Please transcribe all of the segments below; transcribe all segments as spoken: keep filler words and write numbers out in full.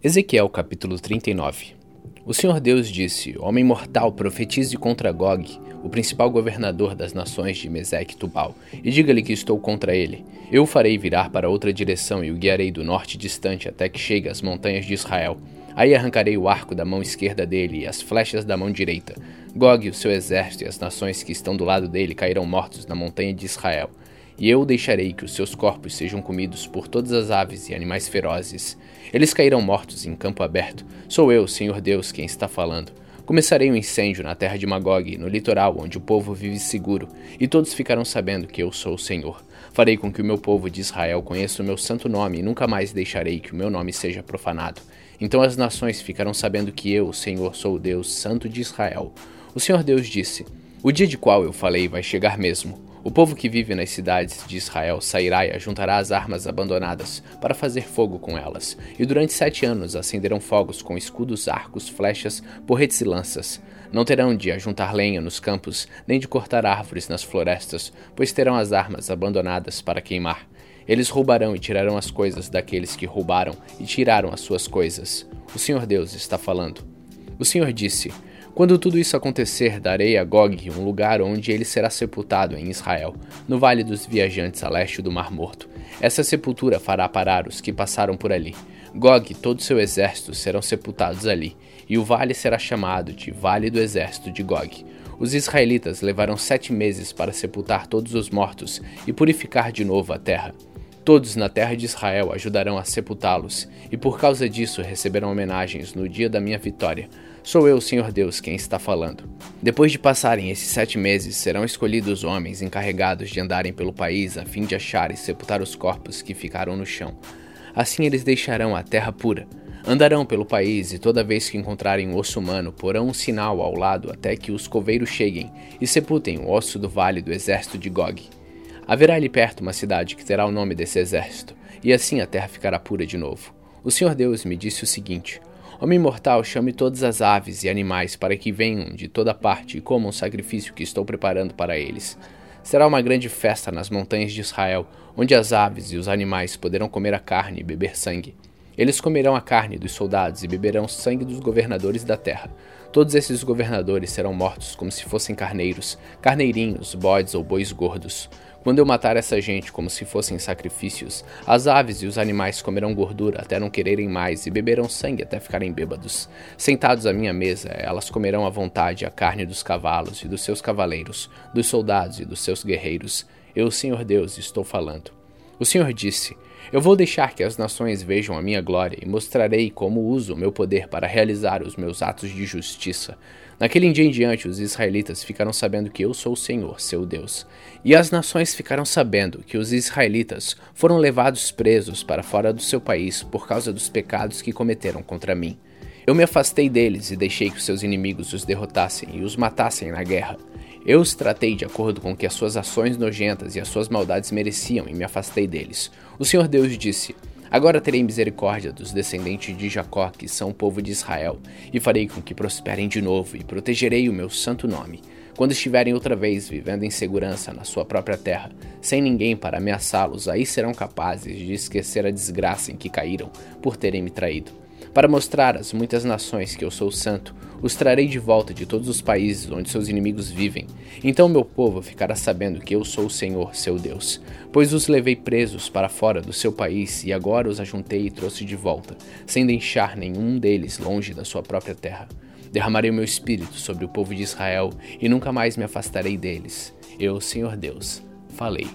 Ezequiel capítulo trinta e nove. O Senhor Deus disse: Homem mortal, profetize contra Gog, o principal governador das nações de Meseque e Tubal, e diga-lhe que estou contra ele. Eu o farei virar para outra direção e o guiarei do norte distante até que chegue às montanhas de Israel. Aí arrancarei o arco da mão esquerda dele e as flechas da mão direita. Gog, o seu exército e as nações que estão do lado dele cairão mortos na montanha de Israel. E eu deixarei que os seus corpos sejam comidos por todas as aves e animais ferozes. Eles cairão mortos em campo aberto. Sou eu, Senhor Deus, quem está falando. Começarei um incêndio na terra de Magog, no litoral, onde o povo vive seguro, e todos ficarão sabendo que eu sou o Senhor. Farei com que o meu povo de Israel conheça o meu santo nome, e nunca mais deixarei que o meu nome seja profanado. Então as nações ficarão sabendo que eu, o Senhor, sou o Deus Santo de Israel. O Senhor Deus disse: O dia de qual eu falei vai chegar mesmo. O povo que vive nas cidades de Israel sairá e ajuntará as armas abandonadas para fazer fogo com elas, e durante sete anos acenderão fogos com escudos, arcos, flechas, porretes e lanças. Não terão de ajuntar lenha nos campos, nem de cortar árvores nas florestas, pois terão as armas abandonadas para queimar. Eles roubarão e tirarão as coisas daqueles que roubaram e tiraram as suas coisas. O Senhor Deus está falando. O Senhor disse: Quando tudo isso acontecer, darei a Gog um lugar onde ele será sepultado em Israel, no Vale dos Viajantes a leste do Mar Morto. Essa sepultura fará parar os que passaram por ali. Gog e todo seu exército serão sepultados ali, e o vale será chamado de Vale do Exército de Gog. Os israelitas levarão sete meses para sepultar todos os mortos e purificar de novo a terra. Todos na terra de Israel ajudarão a sepultá-los, e por causa disso receberão homenagens no dia da minha vitória. Sou eu, Senhor Deus, quem está falando. Depois de passarem esses sete meses, serão escolhidos homens encarregados de andarem pelo país a fim de achar e sepultar os corpos que ficaram no chão. Assim eles deixarão a terra pura. Andarão pelo país e toda vez que encontrarem um osso humano, porão um sinal ao lado até que os coveiros cheguem e sepultem o osso do vale do exército de Gog. Haverá ali perto uma cidade que terá o nome desse exército, e assim a terra ficará pura de novo. O Senhor Deus me disse o seguinte: Homem mortal, chame todas as aves e animais para que venham de toda parte e comam o sacrifício que estou preparando para eles. Será uma grande festa nas montanhas de Israel, onde as aves e os animais poderão comer a carne e beber sangue. Eles comerão a carne dos soldados e beberão sangue dos governadores da terra. Todos esses governadores serão mortos como se fossem carneiros, carneirinhos, bodes ou bois gordos. Quando eu matar essa gente como se fossem sacrifícios, as aves e os animais comerão gordura até não quererem mais e beberão sangue até ficarem bêbados. Sentados à minha mesa, elas comerão à vontade a carne dos cavalos e dos seus cavaleiros, dos soldados e dos seus guerreiros. Eu, Senhor Deus, estou falando. O Senhor disse: Eu vou deixar que as nações vejam a minha glória e mostrarei como uso o meu poder para realizar os meus atos de justiça. Naquele dia em diante, os israelitas ficarão sabendo que eu sou o Senhor, seu Deus. E as nações ficarão sabendo que os israelitas foram levados presos para fora do seu país por causa dos pecados que cometeram contra mim. Eu me afastei deles e deixei que os seus inimigos os derrotassem e os matassem na guerra. Eu os tratei de acordo com o que as suas ações nojentas e as suas maldades mereciam e me afastei deles. O Senhor Deus disse: Agora terei misericórdia dos descendentes de Jacó, que são o povo de Israel, e farei com que prosperem de novo, e protegerei o meu santo nome. Quando estiverem outra vez vivendo em segurança na sua própria terra, sem ninguém para ameaçá-los, aí serão capazes de esquecer a desgraça em que caíram por terem me traído. Para mostrar às muitas nações que eu sou santo, os trarei de volta de todos os países onde seus inimigos vivem. Então meu povo ficará sabendo que eu sou o Senhor, seu Deus. Pois os levei presos para fora do seu país e agora os ajuntei e trouxe de volta, sem deixar nenhum deles longe da sua própria terra. Derramarei o meu espírito sobre o povo de Israel e nunca mais me afastarei deles. Eu, Senhor Deus, falei.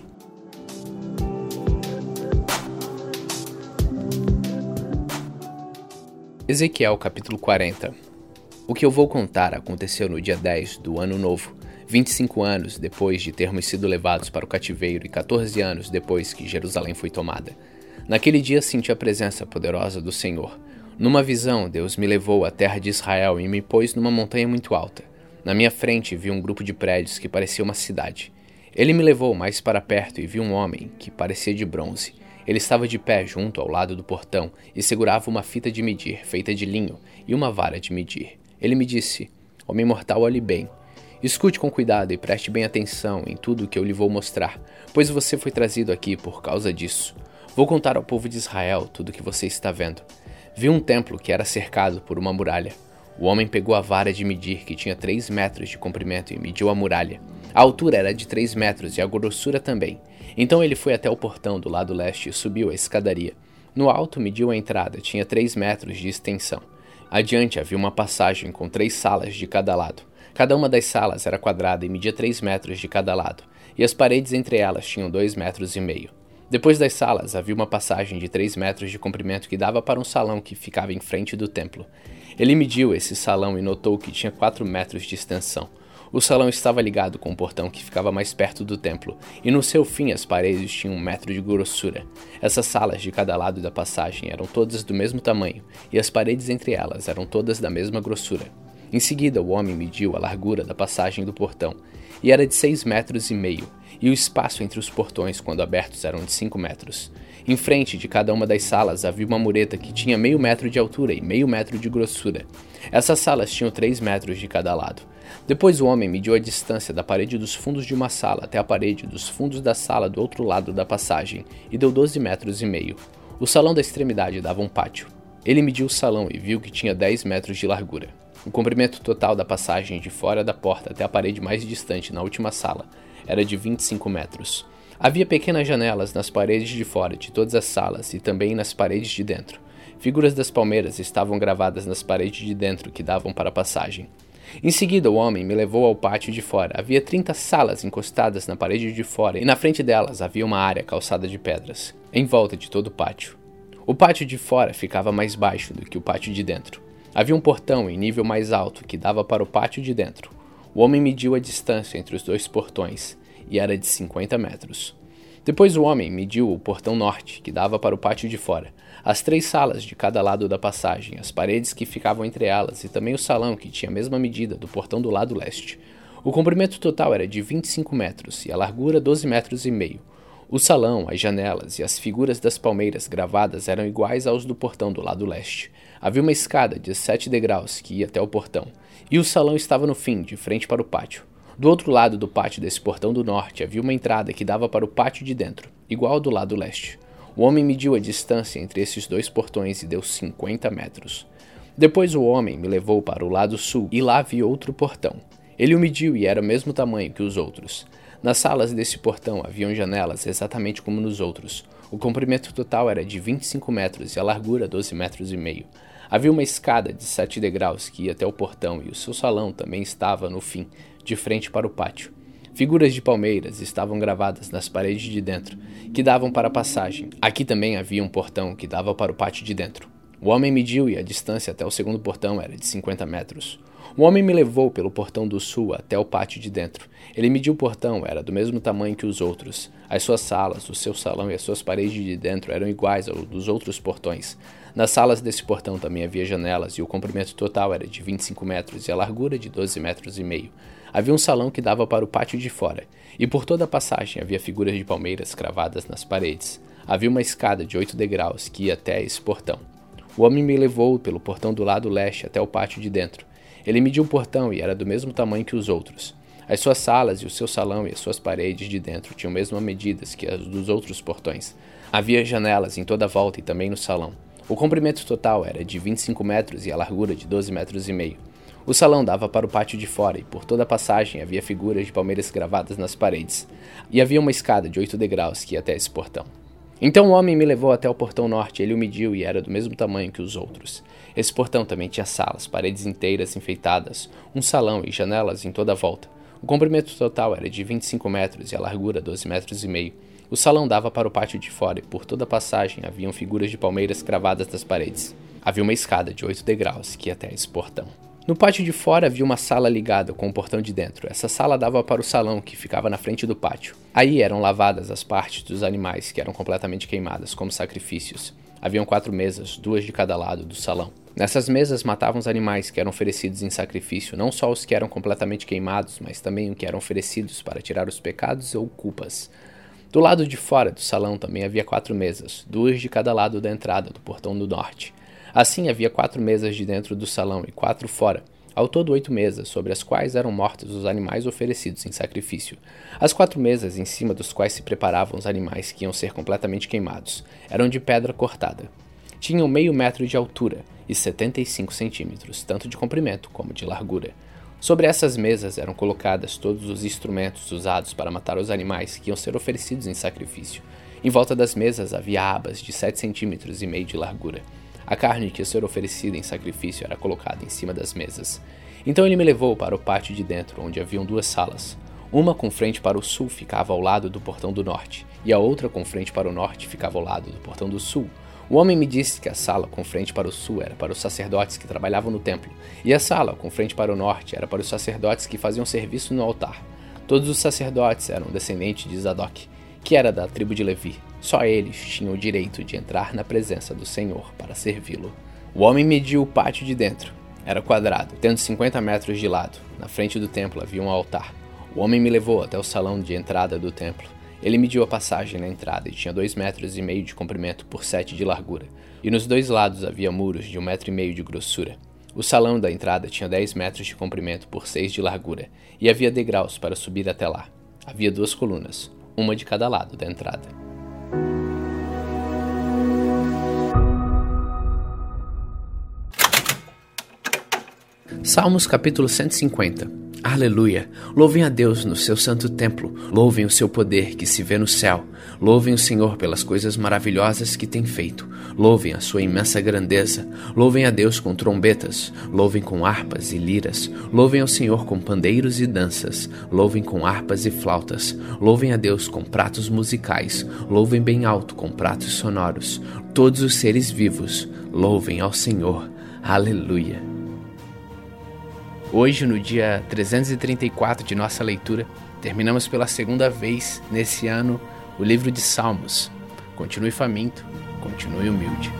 Ezequiel capítulo quarenta. O que eu vou contar aconteceu no dia dez do ano novo, vinte e cinco anos depois de termos sido levados para o cativeiro e quatorze anos depois que Jerusalém foi tomada. Naquele dia senti a presença poderosa do Senhor. Numa visão, Deus me levou à terra de Israel e me pôs numa montanha muito alta. Na minha frente vi um grupo de prédios que parecia uma cidade. Ele me levou mais para perto e vi um homem que parecia de bronze. Ele estava de pé junto ao lado do portão e segurava uma fita de medir feita de linho e uma vara de medir. Ele me disse: Homem mortal, olhe bem. Escute com cuidado e preste bem atenção em tudo o que eu lhe vou mostrar, pois você foi trazido aqui por causa disso. Vou contar ao povo de Israel tudo o que você está vendo. Viu um templo que era cercado por uma muralha. O homem pegou a vara de medir, que tinha três metros de comprimento, e mediu a muralha. A altura era de três metros e a grossura também. Então ele foi até o portão do lado leste e subiu a escadaria. No alto mediu a entrada, tinha três metros de extensão. Adiante havia uma passagem com três salas de cada lado. Cada uma das salas era quadrada e media três metros de cada lado, e as paredes entre elas tinham dois metros e meio. Depois das salas havia uma passagem de três metros de comprimento que dava para um salão que ficava em frente do templo. Ele mediu esse salão e notou que tinha quatro metros de extensão. O salão estava ligado com um portão que ficava mais perto do templo, e no seu fim as paredes tinham um metro de grossura. Essas salas de cada lado da passagem eram todas do mesmo tamanho, e as paredes entre elas eram todas da mesma grossura. Em seguida, o homem mediu a largura da passagem do portão, e era de seis metros e meio, e o espaço entre os portões, quando abertos, eram de cinco metros. Em frente de cada uma das salas havia uma mureta que tinha meio metro de altura e meio metro de grossura. Essas salas tinham três metros de cada lado. Depois o homem mediu a distância da parede dos fundos de uma sala até a parede dos fundos da sala do outro lado da passagem, e deu doze metros e meio. O salão da extremidade dava um pátio. Ele mediu o salão e viu que tinha dez metros de largura. O comprimento total da passagem de fora da porta até a parede mais distante na última sala era de vinte e cinco metros. Havia pequenas janelas nas paredes de fora de todas as salas e também nas paredes de dentro. Figuras das palmeiras estavam gravadas nas paredes de dentro que davam para a passagem. Em seguida, o homem me levou ao pátio de fora. Havia trinta salas encostadas na parede de fora e na frente delas havia uma área calçada de pedras, em volta de todo o pátio. O pátio de fora ficava mais baixo do que o pátio de dentro. Havia um portão em nível mais alto que dava para o pátio de dentro. O homem mediu a distância entre os dois portões e era de cinquenta metros. Depois o homem mediu o portão norte, que dava para o pátio de fora, as três salas de cada lado da passagem, as paredes que ficavam entre elas e também o salão, que tinha a mesma medida do portão do lado leste. O comprimento total era de vinte e cinco metros e a largura doze metros e meio. O salão, as janelas e as figuras das palmeiras gravadas eram iguais aos do portão do lado leste. Havia uma escada de sete degraus que ia até o portão, e o salão estava no fim, de frente para o pátio. Do outro lado do pátio desse portão do norte havia uma entrada que dava para o pátio de dentro, igual ao do lado leste. O homem mediu a distância entre esses dois portões e deu cinquenta metros. Depois o homem me levou para o lado sul e lá vi outro portão. Ele o mediu e era o mesmo tamanho que os outros. Nas salas desse portão haviam janelas exatamente como nos outros. O comprimento total era de vinte e cinco metros e a largura doze metros e meio. Havia uma escada de sete degraus que ia até o portão e o seu salão também estava no fim, de frente para o pátio. Figuras de palmeiras estavam gravadas nas paredes de dentro, que davam para a passagem. Aqui também havia um portão que dava para o pátio de dentro. O homem mediu e a distância até o segundo portão era de cinquenta metros. O homem me levou pelo portão do sul até o pátio de dentro. Ele mediu o portão, era do mesmo tamanho que os outros. As suas salas, o seu salão e as suas paredes de dentro eram iguais aos dos outros portões. Nas salas desse portão também havia janelas e o comprimento total era de vinte e cinco metros e a largura de doze metros e meio. Havia um salão que dava para o pátio de fora, e por toda a passagem havia figuras de palmeiras cravadas nas paredes. Havia uma escada de oito degraus que ia até esse portão. O homem me levou pelo portão do lado leste até o pátio de dentro. Ele mediu o portão e era do mesmo tamanho que os outros. As suas salas e o seu salão e as suas paredes de dentro tinham as mesmas medidas que as dos outros portões. Havia janelas em toda a volta e também no salão. O comprimento total era de vinte e cinco metros e a largura de doze metros e meio. O salão dava para o pátio de fora e por toda a passagem havia figuras de palmeiras gravadas nas paredes. E havia uma escada de oito degraus que ia até esse portão. Então o homem me levou até o portão norte, ele o mediu e era do mesmo tamanho que os outros. Esse portão também tinha salas, paredes inteiras enfeitadas, um salão e janelas em toda a volta. O comprimento total era de vinte e cinco metros e a largura doze metros e meio. O salão dava para o pátio de fora e por toda a passagem haviam figuras de palmeiras cravadas nas paredes. Havia uma escada de oito degraus que ia até esse portão. No pátio de fora havia uma sala ligada com o portão de dentro. Essa sala dava para o salão que ficava na frente do pátio. Aí eram lavadas as partes dos animais que eram completamente queimadas como sacrifícios. Haviam quatro mesas, duas de cada lado do salão. Nessas mesas matavam os animais que eram oferecidos em sacrifício, não só os que eram completamente queimados, mas também os que eram oferecidos para tirar os pecados ou culpas. Do lado de fora do salão também havia quatro mesas, duas de cada lado da entrada do portão do norte. Assim havia quatro mesas de dentro do salão e quatro fora, ao todo oito mesas, sobre as quais eram mortos os animais oferecidos em sacrifício. As quatro mesas em cima dos quais se preparavam os animais que iam ser completamente queimados, eram de pedra cortada. tinham meio metro de altura e setenta e cinco centímetros, tanto de comprimento como de largura. Sobre essas mesas eram colocadas todos os instrumentos usados para matar os animais que iam ser oferecidos em sacrifício. Em volta das mesas havia abas de sete centímetros e meio de largura. A carne que ia ser oferecida em sacrifício era colocada em cima das mesas. Então ele me levou para o pátio de dentro, onde haviam duas salas. Uma com frente para o sul ficava ao lado do portão do norte, e a outra com frente para o norte ficava ao lado do portão do sul. O homem me disse que a sala com frente para o sul era para os sacerdotes que trabalhavam no templo, e a sala com frente para o norte era para os sacerdotes que faziam serviço no altar. Todos os sacerdotes eram descendentes de Zadok, que era da tribo de Levi. Só eles tinham o direito de entrar na presença do Senhor para servi-lo. O homem mediu o pátio de dentro. Era quadrado, tendo cinquenta metros de lado. Na frente do templo havia um altar. O homem me levou até o salão de entrada do templo. Ele mediu a passagem na entrada e tinha dois metros e meio de comprimento por sete de largura. E nos dois lados havia muros de um metro e meio de grossura. O salão da entrada tinha dez metros de comprimento por seis de largura, e havia degraus para subir até lá. Havia duas colunas, uma de cada lado da entrada. Salmos capítulo cento e cinquenta. Aleluia! Louvem a Deus no seu santo templo, louvem o seu poder que se vê no céu, louvem o Senhor pelas coisas maravilhosas que tem feito, louvem a sua imensa grandeza, louvem a Deus com trombetas, louvem com harpas e liras, louvem ao Senhor com pandeiros e danças, louvem com harpas e flautas, louvem a Deus com pratos musicais, louvem bem alto com pratos sonoros, todos os seres vivos, louvem ao Senhor. Aleluia! Hoje, no dia trezentos e trinta e quatro de nossa leitura, terminamos pela segunda vez nesse ano o livro de Salmos. Continue faminto, continue humilde.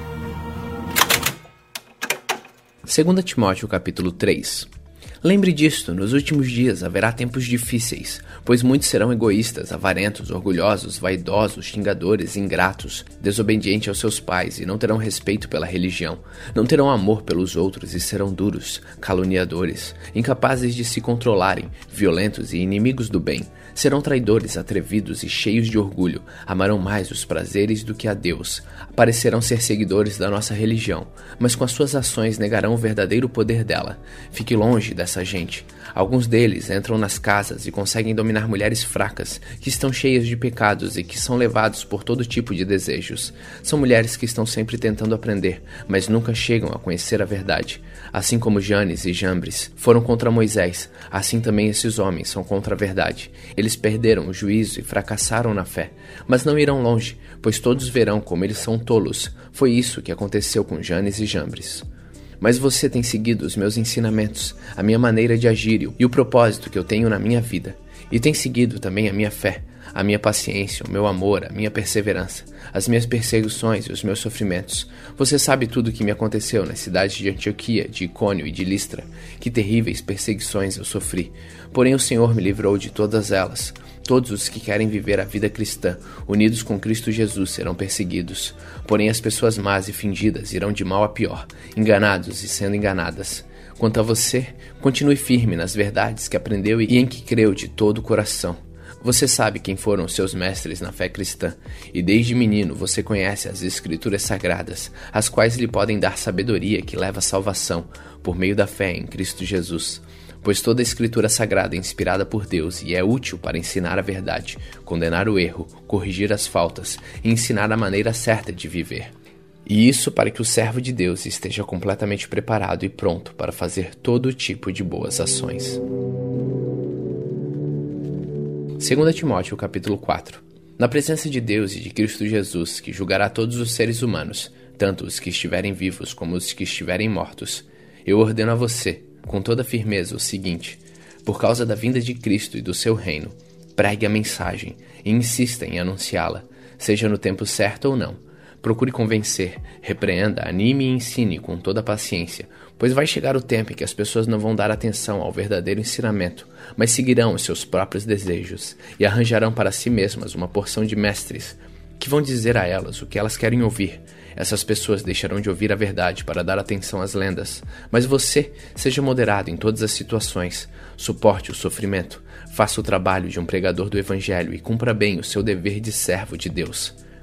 Segunda Timóteo capítulo três. Lembre disto, nos últimos dias haverá tempos difíceis, pois muitos serão egoístas, avarentos, orgulhosos, vaidosos, xingadores, ingratos, desobedientes aos seus pais e não terão respeito pela religião, não terão amor pelos outros e serão duros, caluniadores, incapazes de se controlarem, violentos e inimigos do bem, serão traidores, atrevidos e cheios de orgulho, amarão mais os prazeres do que a Deus, parecerão ser seguidores da nossa religião, mas com as suas ações negarão o verdadeiro poder dela. Fique longe dessa essa gente. Alguns deles entram nas casas e conseguem dominar mulheres fracas, que estão cheias de pecados e que são levados por todo tipo de desejos. São mulheres que estão sempre tentando aprender, mas nunca chegam a conhecer a verdade. Assim como Janes e Jambres foram contra Moisés, assim também esses homens são contra a verdade. Eles perderam o juízo e fracassaram na fé, mas não irão longe, pois todos verão como eles são tolos. Foi isso que aconteceu com Janes e Jambres. Mas você tem seguido os meus ensinamentos, a minha maneira de agir e o propósito que eu tenho na minha vida. E tem seguido também a minha fé, a minha paciência, o meu amor, a minha perseverança, as minhas perseguições e os meus sofrimentos. Você sabe tudo o que me aconteceu nas cidades de Antioquia, de Icônio e de Listra. Que terríveis perseguições eu sofri. Porém o Senhor me livrou de todas elas. Todos os que querem viver a vida cristã, unidos com Cristo Jesus, serão perseguidos. Porém as pessoas más e fingidas irão de mal a pior, enganados e sendo enganadas. Quanto a você, continue firme nas verdades que aprendeu e em que creu de todo o coração. Você sabe quem foram seus mestres na fé cristã, e desde menino você conhece as Escrituras Sagradas, as quais lhe podem dar sabedoria que leva à salvação, por meio da fé em Cristo Jesus. Pois toda a Escritura Sagrada é inspirada por Deus e é útil para ensinar a verdade, condenar o erro, corrigir as faltas e ensinar a maneira certa de viver. E isso para que o servo de Deus esteja completamente preparado e pronto para fazer todo tipo de boas ações. Segunda Timóteo capítulo quatro. Na presença de Deus e de Cristo Jesus, que julgará todos os seres humanos, tanto os que estiverem vivos como os que estiverem mortos, eu ordeno a você, com toda firmeza, o seguinte: por causa da vinda de Cristo e do seu reino, pregue a mensagem e insista em anunciá-la, seja no tempo certo ou não. Procure convencer, repreenda, anime e ensine com toda a paciência, pois vai chegar o tempo em que as pessoas não vão dar atenção ao verdadeiro ensinamento, mas seguirão os seus próprios desejos e arranjarão para si mesmas uma porção de mestres que vão dizer a elas o que elas querem ouvir. Essas pessoas deixarão de ouvir a verdade para dar atenção às lendas. Mas você, seja moderado em todas as situações, suporte o sofrimento, faça o trabalho de um pregador do Evangelho e cumpra bem o seu dever de servo de Deus.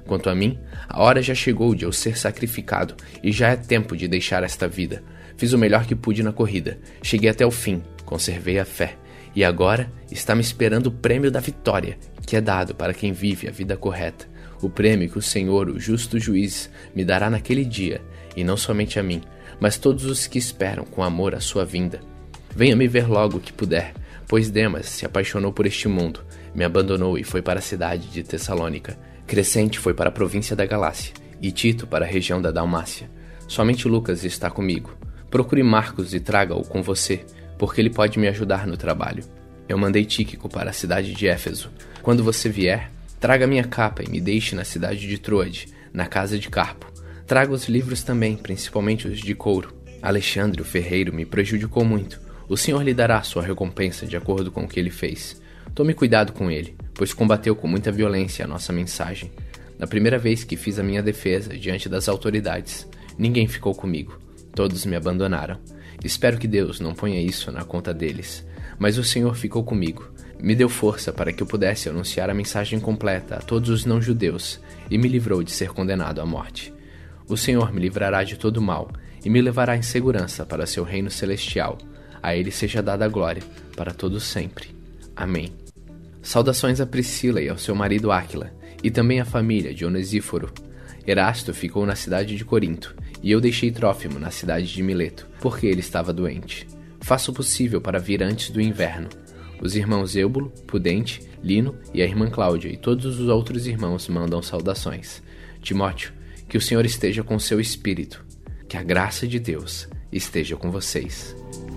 Quanto a mim, a hora já chegou de eu ser sacrificado e já é tempo de deixar esta vida. Fiz o melhor que pude na corrida, cheguei até o fim, conservei a fé. E agora está me esperando o prêmio da vitória, que é dado para quem vive a vida correta. O prêmio que o Senhor, o justo juiz, me dará naquele dia, e não somente a mim, mas todos os que esperam com amor a sua vinda. Venha me ver logo que puder, pois Demas se apaixonou por este mundo, me abandonou e foi para a cidade de Tessalônica. Crescente foi para a província da Galácia, e Tito para a região da Dalmácia. Somente Lucas está comigo. Procure Marcos e traga-o com você, porque ele pode me ajudar no trabalho. Eu mandei Tíquico para a cidade de Éfeso. Quando você vier, traga minha capa e me deixe na cidade de Troade, na casa de Carpo. Traga os livros também, principalmente os de couro. Alexandre, o ferreiro, me prejudicou muito. O Senhor lhe dará sua recompensa de acordo com o que ele fez. Tome cuidado com ele, pois combateu com muita violência a nossa mensagem. Na primeira vez que fiz a minha defesa diante das autoridades, ninguém ficou comigo. Todos me abandonaram. Espero que Deus não ponha isso na conta deles. Mas o Senhor ficou comigo. Me deu força para que eu pudesse anunciar a mensagem completa a todos os não-judeus e me livrou de ser condenado à morte. O Senhor me livrará de todo mal e me levará em segurança para seu reino celestial. A ele seja dada a glória para todos sempre. Amém. Saudações a Priscila e ao seu marido Áquila, e também à família de Onesíforo. Erasto ficou na cidade de Corinto, e eu deixei Trófimo na cidade de Mileto, porque ele estava doente. Faço o possível para vir antes do inverno. Os irmãos Eubulo, Pudente, Lino e a irmã Cláudia e todos os outros irmãos mandam saudações. Timóteo, que o Senhor esteja com seu espírito. Que a graça de Deus esteja com vocês.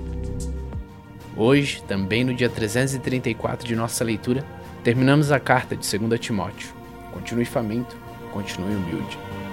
Hoje, também no dia trezentos e trinta e quatro de nossa leitura, terminamos a carta de Segunda Timóteo. Continue faminto, continue humilde.